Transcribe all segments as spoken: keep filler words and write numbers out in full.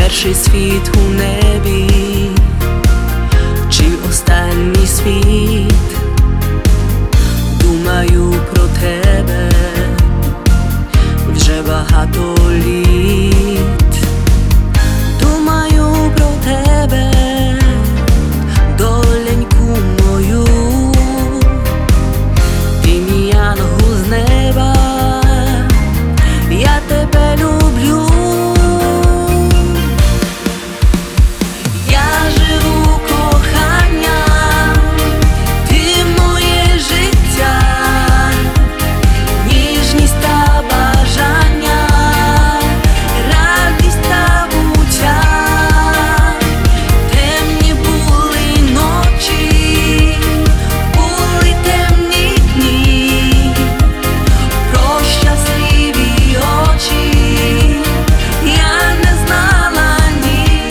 перший світ у небі, чи останній світ? Думаю про тебе вже багато літ. Думаю про тебе, доленьку мою, ти мій ангел з неба, я тебе люблю. Я живу коханням, ти моє життя, ніжність та бажання, радість та буття. Темні були ночі, були темні дні, про щасливі очі я не знала ні.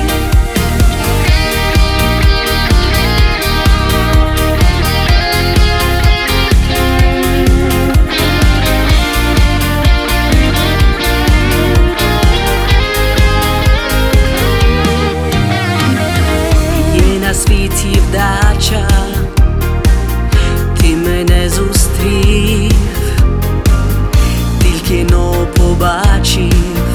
Є на світі вдача, ти мене зустрів, тільки но побачив,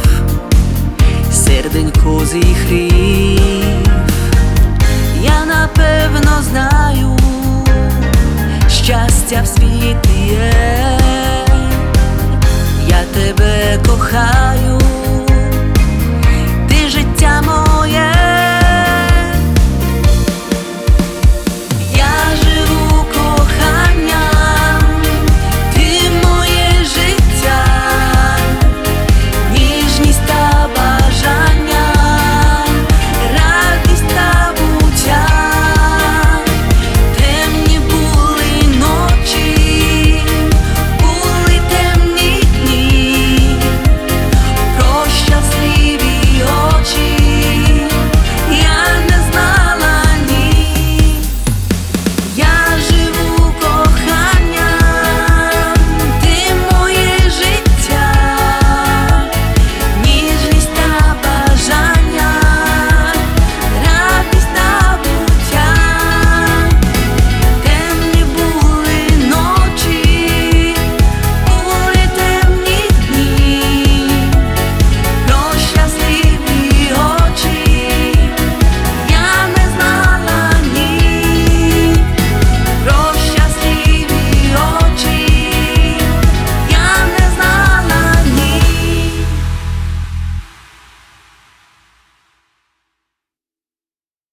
серденько зігрів. Я напевно знаю, щастя в світі є, я тебе кохаю.